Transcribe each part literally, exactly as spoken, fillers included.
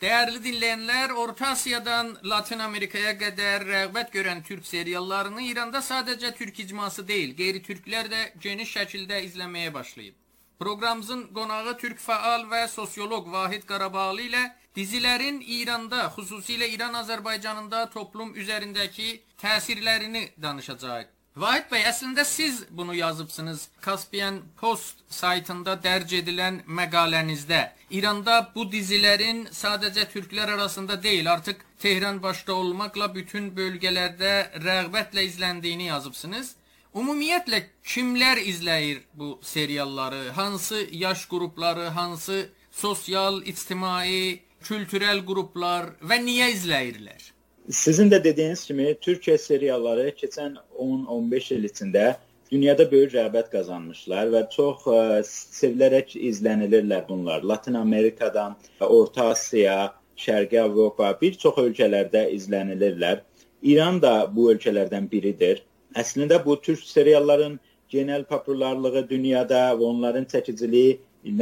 Değerli dinleyenler, Orta Asya'dan Latin Amerika'ya kadar rağbet gören Türk seriallarını İran'da sadece Türk icması değil, qeyri-Türklər də geniş şəkildə izləməyə başlayıb. Programımızın qonağı Türk faal və sosyolog Vahid Qarabağlı ilə dizilərin İran'da, xüsusilə İran-Azərbaycanında toplum üzərindəki təsirlərini danışacağıq. Vahid Bey, əslində siz bunu yazıbsınız Caspian Post saytında dərc edilən məqalənizdə. İranda bu dizilərin sadəcə Türklər arasında deyil, artıq Tehran başda olmaqla bütün bölgələrdə rəğbətlə izləndiyini yazıbsınız. Ümumiyyətlə kimlər izləyir bu serialları? Hansı yaş qrupları, hansı sosial, ictimai, kültürel qruplar və niyə izləyirlər? Sizin də dediyiniz kimi Türkiyə serialları keçən on on beş il içində dünyada böyük rəğbət qazanmışlar və çox ə, sevilərək izlənilirlər bunlar. Latin Amerikadan, Orta Asiya, Şərqi Avropa bir çox ölkələrdə izlənilirlər. İran da bu ölkələrdən biridir. Əslində bu Türk serialların genel popularlığı dünyada və onların çəkiciliyi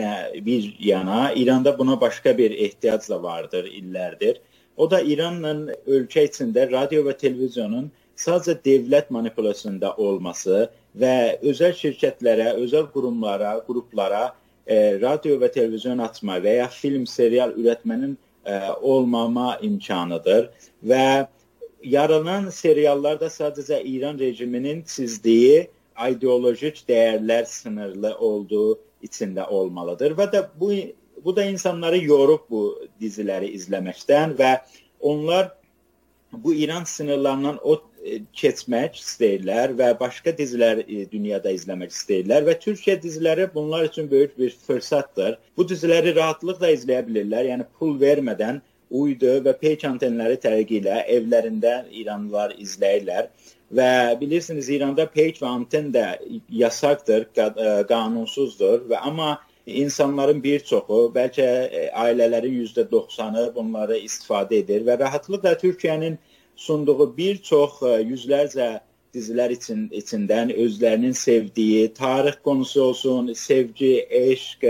bir yana, İranda buna başqa bir ehtiyac da vardır illərdir. O da İranla ölkə içində radio və televizyonun sadəcə dövlət manipulyasiyasında olması və özəl şirkətlərə, özəl qurumlara, qruplara e, radio və televizyon açma və ya film, serial ürətmənin e, olmama imkanıdır. Və yaranan seriallar da sadəcə İran rejiminin çizdiyi ideolojik dəyərlər sınırlı olduğu içində olmalıdır. Və də bu Bu da insanları yorub bu diziləri izləməkdən və onlar bu İran sınırlarından o keçmək istəyirlər və başqa dizilər dünyada izləmək istəyirlər və Türkiyə diziləri bunlar üçün böyük bir fürsətdir. Bu diziləri rahatlıqla izləyə bilirlər, yəni pul vermədən uydu və peyk antenləri tərəqi ilə evlərində İranlılar izləyirlər. Və bilirsiniz, İranda peyk və anten də yasaqdır, qanunsuzdur və amma İnsanların bir çoxu, bəlkə ailələrin yüzdə doxsanı bunları istifadə edir və rahatlıqla Türkiyənin sunduğu bir çox yüzlərcə dizilər için, içindən özlərinin sevdiyi, tarix konusu olsun, sevgi, eşq,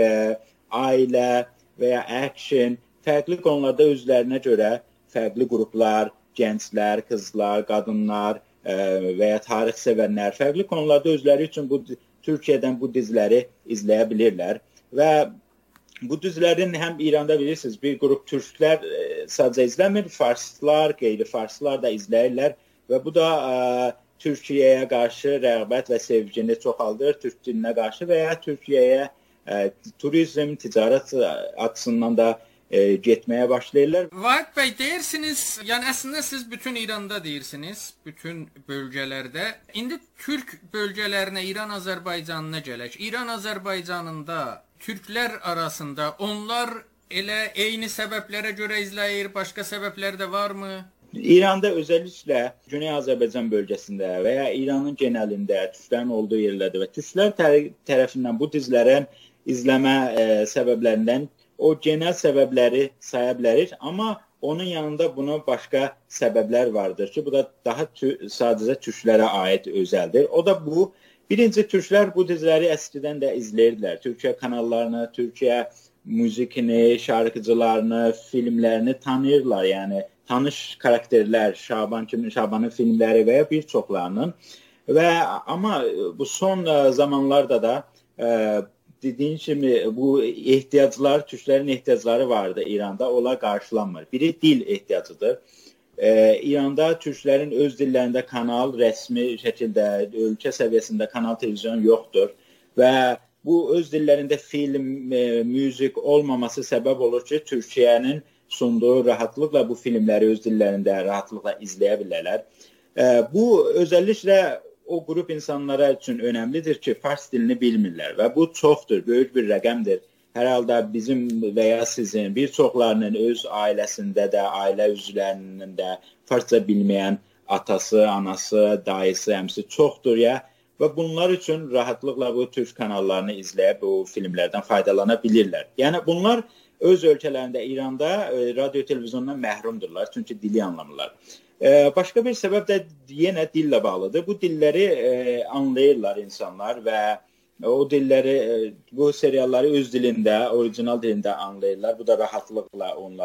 ailə və ya action, fərqli konularda özlərinə görə fərqli qruplar, gənclər, qızlar, qadınlar və ya tarix sevənlər fərqli konularda özləri üçün bu Türkiyədən bu diziləri izləyə bilirlər. Və bu dizilərin həm İranda bilirsiniz bir qrup türklər e, sadəcə izləmir, farslar, qeyri-farslar da izləyirlər və bu da e, Türkiyəyə qarşı rəğbət və sevgini çoxaldır, Türk dilinə qarşı və ya Türkiyəyə e, turizm, ticarət açısından da e, getməyə başlayırlar. Vahid Bey, deyirsiniz, yəni əslində siz bütün İranda deyirsiniz, bütün bölgələrdə. İndi Türk bölgələrinə, İran-Azərbaycanına gələk. İran-Azərbaycanında Türklər arasında onlar elə eyni səbəblərə görə izləyir, başqa səbəblər də varmı? İranda özəlliklə Güney Azərbaycan bölgəsində və ya İranın genəlində türklərin olduğu yerlərdə və türklər tərəfindən bu dizilərin izləmə e, səbəblərindən o genel səbəbləri saya bilərik, amma onun yanında buna başqa səbəblər vardır ki, bu da daha sadəcə türklərə aid özəldir. O da bu, birinci türklər bu diziləri əskidən də izləyirdilər. Türkiyə kanallarını, Türkiyə müzikini, şarkıcılarını, filmlərini tanıyırlar. Yəni tanış karakterlər, Şaban kimi Şabanın filmləri və ya bir çoxlarının. Və amma bu son zamanlarda da e, dediğin kimi bu ehtiyaclar, türklərin ehtiyacları vardı İranda, onlar qarşılanmır. Biri dil ehtiyacıdır. Ee, İranda türklərin öz dillərində kanal, rəsmi şəkildə, ölkə səviyyəsində kanal, televizyon yoxdur. Və bu öz dillərində film, e, müzik olmaması səbəb olur ki, Türkiyənin sunduğu rahatlıqla bu filmləri öz dillərində rahatlıqla izləyə bilərlər. E, bu özəlliklə o qrup insanlara üçün önəmlidir ki, fars dilini bilmirlər və bu çoxdur, böyük bir rəqəmdir. Hər halda bizim və ya sizin bir çoxlarının öz ailəsində də, ailə üzvlərinin də farsça bilməyən atası, anası, dayısı, əmsi çoxdur ya və bunlar üçün rahatlıqla bu türk kanallarını izləyib bu filmlərdən faydalana bilirlər. Yəni bunlar öz ölkələrində İranda radio televizyondan məhrumdurlar, çünki dili anlamırlar. Başqa bir səbəb də yenə dillə bağlıdır. Bu dilləri anlayırlar insanlar və o dilləri, bu serialları öz dilində, orijinal dilində anlayırlar. Bu da rahatlıqla onlara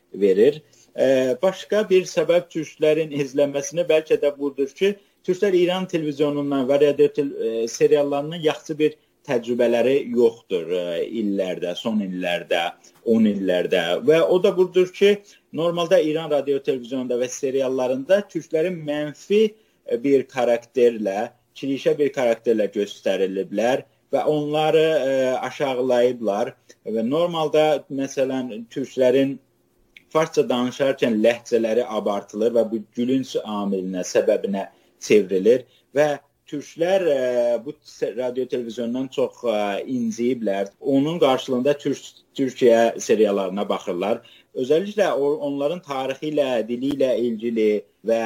verir. Başqa bir səbəb türklərin izləməsini bəlkə də budur ki, türklər İran televizyonundan və radio seriallarının yaxşı bir təcrübələri yoxdur illərdə, son illərdə, on illərdə və o da budur ki, normalda İran radio televizyonunda və seriallarında türklərin mənfi bir karakterlə, klişə bir karakterlə göstəriliblər və onları aşağılayıblar və normalda məsələn türklərin farsça danışarkən ləhcələri abartılır və bu gülünc amilinə, səbəbinə çevrilir və türklər bu radio televizyondan çox inciyiblər. Onun qarşılığında Türkiyə seriallarına baxırlar. Özəlliklə onların tarixi ilə, dili ilə ilgili və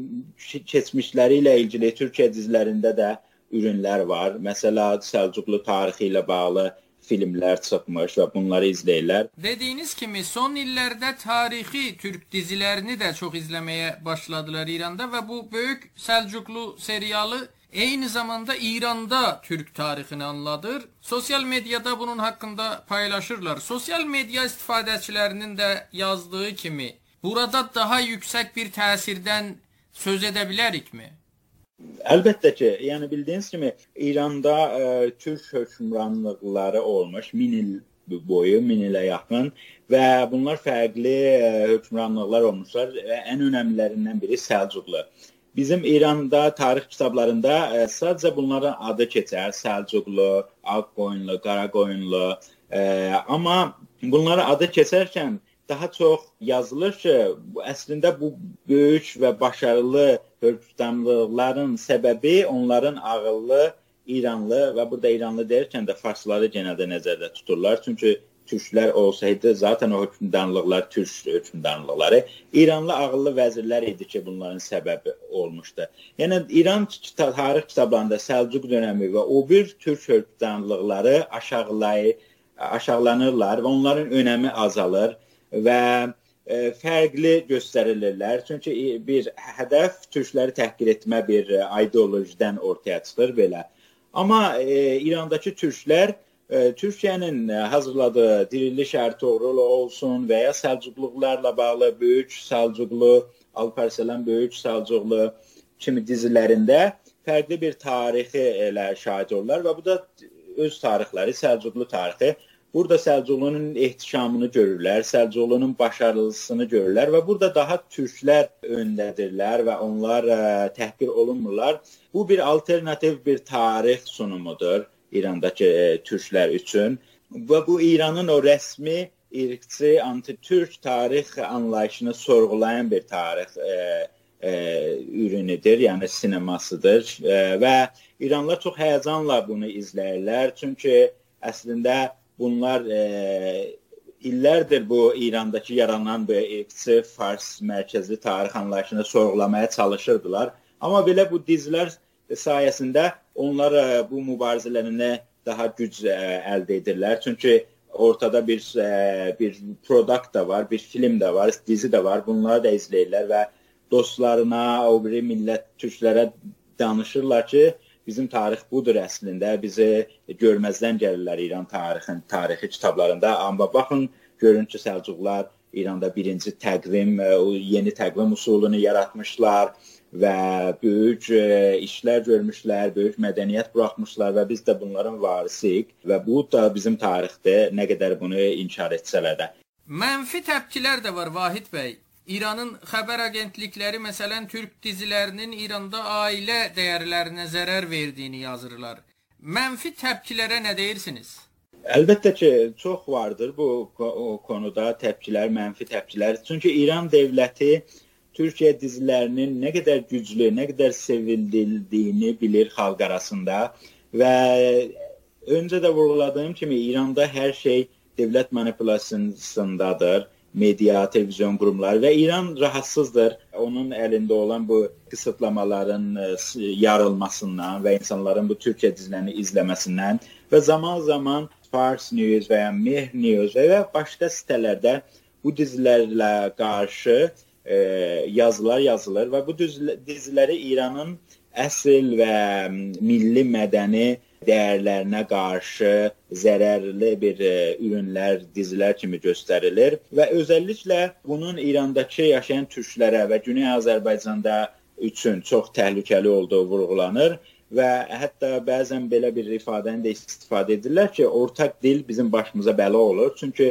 keçmişləri ilə ilgili Türkiyə dizilərində də ürünlər var. Məsələn, Səlcuqlu tarixi ilə bağlı filmlər çıxmış və bunları izləyirlər. Dediyiniz kimi son illərdə tarixi türk dizilərini də çox izləməyə başladılar İranda və bu böyük Səlcuqlu serialı eyni zamanda İranda türk tarixini anladır. Sosial medyada bunun haqqında paylaşırlar. Sosial medya istifadəçilərinin də yazdığı kimi burada daha yüksək bir təsirdən söz edə bilərikmi? Əlbəttə ki, yəni bildiyiniz kimi İranda e, türk hökmranlıqları olmuş min il boyu, min ilə yaxın və bunlar fərqli e, hökmranlıqlar olmuşlar və ən önəmlərindən biri Səlcuqlu. Bizim İranda tarix kitablarında e, sadəcə bunların adı keçər, Səlcuqlu, Ağqoyunlu, Qaraqoyunlu, e, amma bunların adı keçərkən daha çox yazılır ki, əslində bu böyük və başarılı hökmranlıqların səbəbi onların ağıllı, İranlı və burada İranlı deyərkən də farsları genəldə nəzərdə tuturlar. Çünki türklər olsaydı, zaten o hökmranlıqlar türk hökmranlıqları. İranlı ağıllı vəzirlər idi ki, bunların səbəbi olmuşdu. Yəni İran tarix kitablarında Səlcuq dönəmi və o bir türk hökmranlıqları aşağılayı, aşağılanırlar və onların önəmi azalır və e, fərqli göstərilirlər. Çünki bir hədəf türkləri təhqir etmə bir ideolojidən ortaya çıxır belə. Amma e, İrandakı türklər e, Türkiyənin hazırladığı Diriliş Ertuğrul olsun və ya Səlcuqlularla bağlı Böyük Səlcuqlu, Alparslan Böyük Səlcuqlu kimi dizilərində fərqli bir tarixi elə şahid olurlar və bu da öz tarixləri, Səlcuqlu tarixi. Burada Səlcuqlunun ehtişamını görürlər, Səlcuqlunun başarılısını görürlər və burada daha türklər öndədirlər və onlar ə, təhqir olunmurlar. Bu bir alternativ bir tarix sunumudur İrandakı ə, türklər üçün və bu İranın o rəsmi, irqçi, anti-türk tarix anlayışını sorğulayan bir tarix ə, ə, ürünüdür, yəni sinemasıdır ə, və İranlılar çox həyəcanla bunu izləyirlər, çünki əslində bunlar e, illərdir bu İrandakı yaranan bu irqçi, fars mərkəzli tarix anlayışını sorğulamaya çalışırdılar. Amma belə bu dizilər sayəsində onlar e, bu mübarizələrinə daha güc e, əldə edirlər. Çünki ortada bir e, bir produkt da var, bir film də var, dizi də var. Bunları da izləyirlər və dostlarına, o biri millət türklərə danışırlar ki, bizim tarix budur əslində, bizi görməzdən gəlirlər İran tarixin, tarixi kitablarında. Amma baxın, görün ki, Səlcuqlar İranda birinci təqvim, yeni təqvim usulunu yaratmışlar və böyük işlər görmüşlər, böyük mədəniyyət buraxmışlar və biz də bunların varisiyik və bu da bizim tarixdir, nə qədər bunu inkar etsələr də. Mənfi təpkilər də var, Vahid bəy. İranın xəbər agentlikləri məsələn türk dizilərinin İranda ailə dəyərlərinə zərər verdiyini yazırlar. Mənfi təpkilərə nə deyirsiniz? Əlbəttə ki, çox vardır bu o konuda təpkilər, mənfi təpkilər. Çünki İran dövləti Türkiyə dizilərinin nə qədər güclü, nə qədər sevildiyini bilir xalq arasında və öncə də vurguladığım kimi İranda hər şey dövlət manipulyasiyasındadır. Media, televizyon qurumları və İran rahatsızdır onun əlində olan bu qısıtlamaların yarılmasından və insanların bu Türkiyə dizilərini izləməsindən və zaman zaman Fars News və ya Mehr News və ya başqa sitələrdə bu dizilərlə qarşı e, yazılar yazılır və bu diziləri İranın əsl və milli mədəni dəyərlərinə qarşı zərərli bir ürünlər, dizilər kimi göstərilir və özəlliklə bunun İrandakı yaşayan türklərə və Güney Azərbaycanda üçün çox təhlükəli olduğu vurğulanır və hətta bəzən belə bir ifadəni də istifadə edirlər ki, ortaq dil bizim başımıza bəla olur. Çünki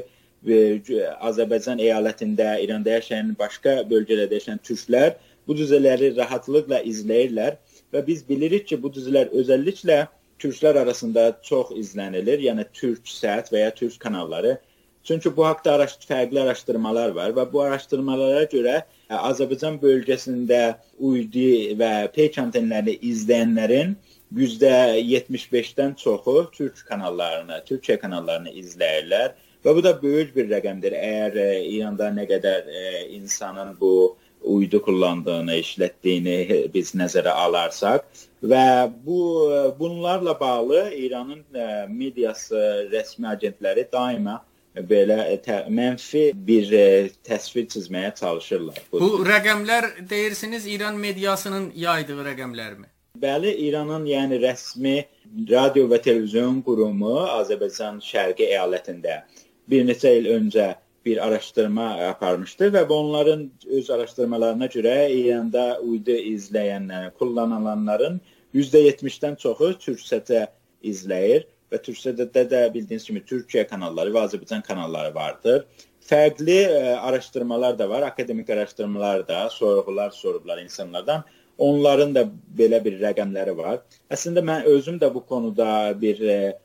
Azərbaycan əyalətində, İranda yaşayan, başqa bölgələrdə yaşayan türklər bu diziləri rahatlıqla izləyirlər və biz bilirik ki, bu dizilər özəlliklə türklər arasında çox izlənilir, yəni Türksat və ya Türk kanalları. Çünki bu haqda araş fərqli araşdırmalar var və bu araşdırmalara görə Azərbaycan bölgəsində uydu və peyk antenlərini izləyənlərin yüzdə yetmiş beşdən çoxu Türk kanallarını, Türkçə kanallarını izləyirlər və bu da böyük bir rəqəmdir. Əgər İranda nə qədər insanın bu uydu kullandığını, işlətdiyini biz nəzərə alarsak və bu bunlarla bağlı İranın mediası, rəsmi agentləri daima belə mənfi bir təsvir çizməyə çalışırlar. Bu, bu rəqəmlər deyirsiniz İran mediasının yaydığı rəqəmlərmi? Bəli, İranın yəni rəsmi radio və televizyon qurumu Azərbaycan Şərqi əyalətində bir neçə il öncə bir araşdırma aparmışdı və onların öz araşdırmalarına görə İranda uydu izləyənlərin, kullanılanların yüzdə yetmişdən çoxu Türksatı izləyir və Türksatda da bildiyiniz kimi Türkiyə kanalları və Azərbaycan kanalları vardır. Fərqli araşdırmalar da var, akademik araşdırmalar da, sorğular sorublar insanlardan. Onların da belə bir rəqəmləri var. Əslində mən özüm də bu konuda bir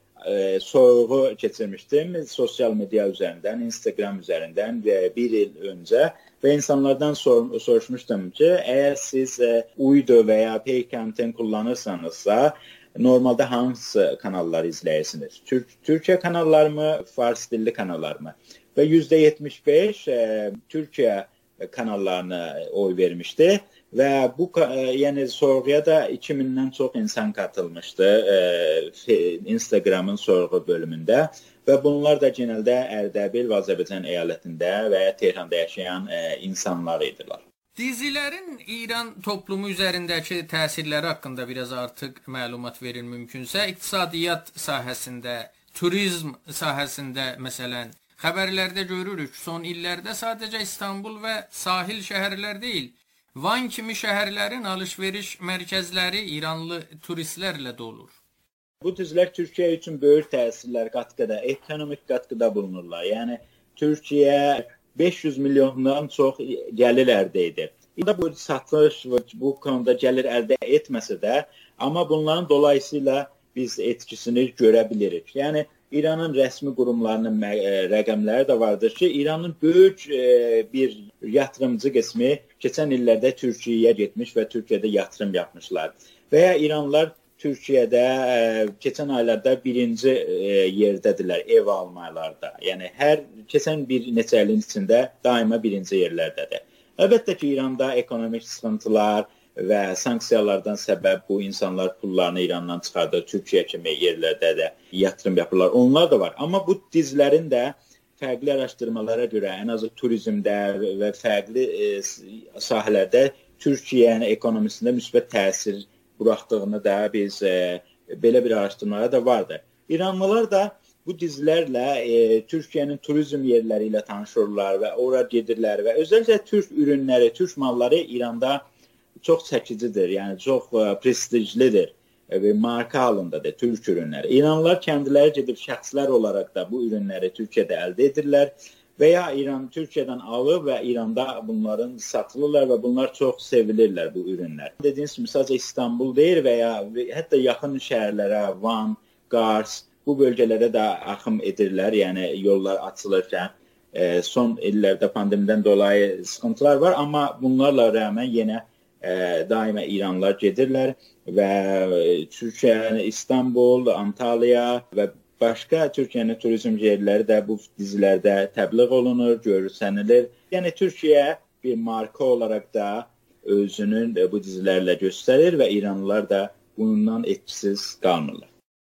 e, sorğu keçirmişdim sosial media üzərindən, Instagram üzərindən bir il öncə və insanlardan sor soruşmuşdum ki, əgər siz e, uydu və ya peyk anten kullanırsanızsa, normalda hansı kanalları izləyirsiniz? Türk Türkiyə kanallarımı, fars dilli kanallarımı? Və yüzdə yetmiş beş e, Türkiyə kanallarına oy vermişdi. Və bu yəni sorğuya da iki mindən çox insan katılmışdı e, Instagramın sorğu bölümündə və bunlar da genəldə Ərdəbil və Azərbaycan əyalətində və ya Tehranda yaşayan e, insanlar idilər. Dizilərin İran toplumu üzərindəki təsirləri haqqında biraz artıq məlumat verir mümkünsə, iqtisadiyyat sahəsində, turizm sahəsində məsələn, xəbərlərdə görürük, son illərdə sadəcə İstanbul və sahil şəhərlər deyil, Van kimi şəhərlərin alış-veriş mərkəzləri İranlı turistlərlə dolur. Bu dizilər Türkiyə üçün böyük təsirlər qatqıda, ekonomik qatqıda bulunurlar. Yəni Türkiyə beş yüz milyondan çox gəlir əldə edir. İndi bu satış bu konuda gəlir əldə etməsə də, amma bunların dolayısıyla biz etkisini görə bilirik. Yəni İranın rəsmi qurumlarının rəqəmləri də vardır ki, İranın böyük bir yatırımcı qismi keçən illərdə Türkiyəyə getmiş və Türkiyədə yatırım yapmışlar. Və ya İranlılar Türkiyədə keçən aylarda birinci yerdədirlər ev almalarda. Yəni hər keçən bir neçə ilin içində daima birinci yerlərdədir. Əlbəttə ki, İranda ekonomik sıxıntılar və sanksiyalardan səbəb bu insanlar pullarını İrandan çıxardır, Türkiyə kimi yerlərdə də yatırım yapırlar. Onlar da var. Amma bu dizilərin də fərqli araşdırmalara görə ən azı turizmdə və fərqli e, sahələrdə Türkiyənin ekonomisində müsbət təsir buraxdığını da biz e, belə bir araşdırmalar da vardır. İranlılar da bu dizilərlə e, Türkiyənin turizm yerləri ilə tanışırlar və ora gedirlər və özəlliklə Türk ürünləri, Türk malları İranda çox çəkicidir, yəni çox ə, prestijlidir və marka halındadır Türk ürünləri. İranlılar kendiləri gedib şəxslər olaraq da bu ürünləri Türkiyədə əldə edirlər və ya İran Türkiyədən alır və İranda bunların satılırlar və bunlar çox sevilirlər bu ürünlər. Dediyiniz kimi sadəcə İstanbul deyil və ya hətta yaxın şəhərlərə, Van, Qars, bu bölgələrə də axım edirlər, yəni yollar açılırkən. E, son illərdə pandemiyadan dolayı sıxıntılar var, amma bunlarla rəğmən yenə E, daima İranlılar gedirlər və Türkiyə, İstanbul, Antalya və başqa Türkiyənin turizm yerləri də bu dizilərdə təbliğ olunur, görsənilir. Yəni Türkiyə bir marka olaraq da özünün bu dizilərlə göstərir və İranlılar da bundan etkisiz qalmırlar.